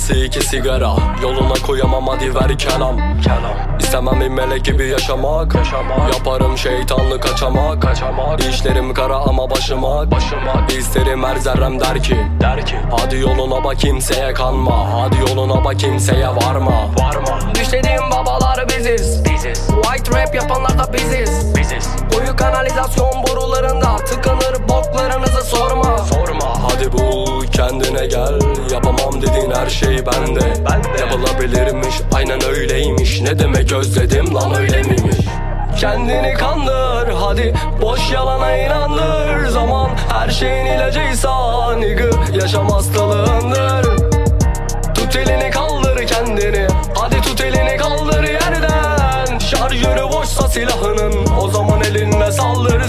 Artı 2 sigara, yoluna koyamam hadi ver kelam. İstemem bir melek gibi yaşamak. Yaparım şeytanlık kaçamak. İşlerim kara ama başıma. İsterim her zerrem der ki hadi yoluna bak kimseye kanma. Hadi yoluna bak kimseye varma. Düşlediğim babalar biziz. White rap yapanlar da biziz. Koyu kanalizasyon borularında tıkanır, boklarınızı sorma. Hadi bul kendine gel, yapamam dediğin her şey bende. Yapılabilirmiş, aynen öyleymiş. Ne demek özledim lan, öyle miymiş? Kendini kandır, hadi boş yalana inandır. Zaman her şeyin ilacıysa nigga, yaşam hastalığındır. Tut elini kaldır kendini, hadi tut elini kaldır yerden. Şarjörü boşsa silahının, o zaman elinle saldır.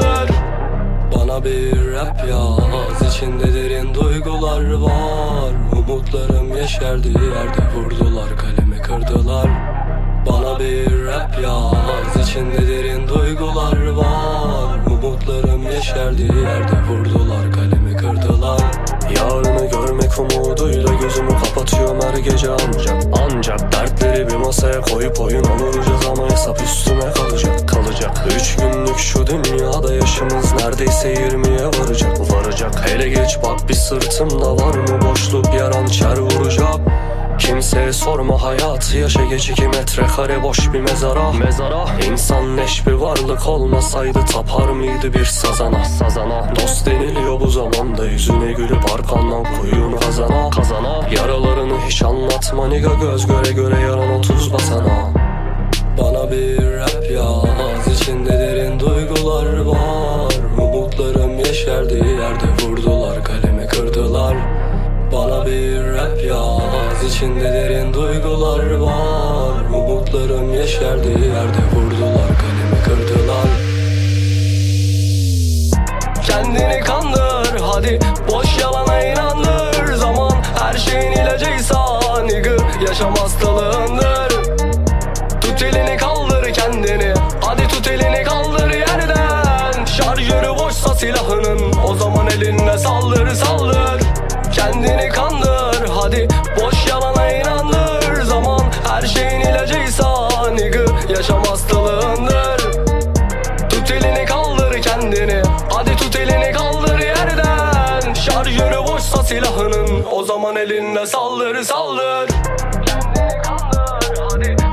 Bana bir rap yaz, içinde derin duygular var. Umutlarım yeşerdiği yerde vurdular, kalemi kırdılar. Bana bir rap yaz, içinde derin duygular var. Umutlarım yeşerdiği yerde vurdular, kalemi kırdılar. Yarını görmek umuduyla gözümü kapatıyorum her gece ancak dertleri bir masaya koyup oyun olacağız ama hesap üstüme kalacak. 3 günlük şu dünyada yaşımız neredeyse 20'ye varacak. Hele geç bak bir sırtımda var mı boşluk, yer hançer vuracak. Kimseye sorma hayatı yaşa, geç 2 metrekare boş bir mezara. İnsan leş bir varlık olmasaydı tapar mıydı bir sazana? Dost deniliyor bu zamanda, yüzüne gülüp arkandan koyun kazana. Yaralarını hiç anlatma niga, göz göre yaran 30 basana. Bana bir rap yaz, içinde derin duygular var. Umutlarım yeşerdiği yerde vurdular, kalemi kırdılar. Bana bir rap yaz, içinde derin duygular var. Umutlarım yeşerdiği yerde vurdular, kalemi kırdılar. Kendini kandır, hadi boş yalana inandır. Zaman her şeyin ilacıysa nigga, yaşam hastalığındır. Tut elini kaldır kendini, hadi tut elini kaldır yerden. Şarjörü boşsa silahının, o zaman elinle saldır. Kendini kandır, hadi boş yalana inandır. Zaman her şeyin ilacıysa nigga, yaşam hastalığındır. Tut elini kaldır kendini, hadi tut elini kaldır yerden. Şarjörü boşsa silahının, o zaman elinle saldır. Kendini kandır, hadi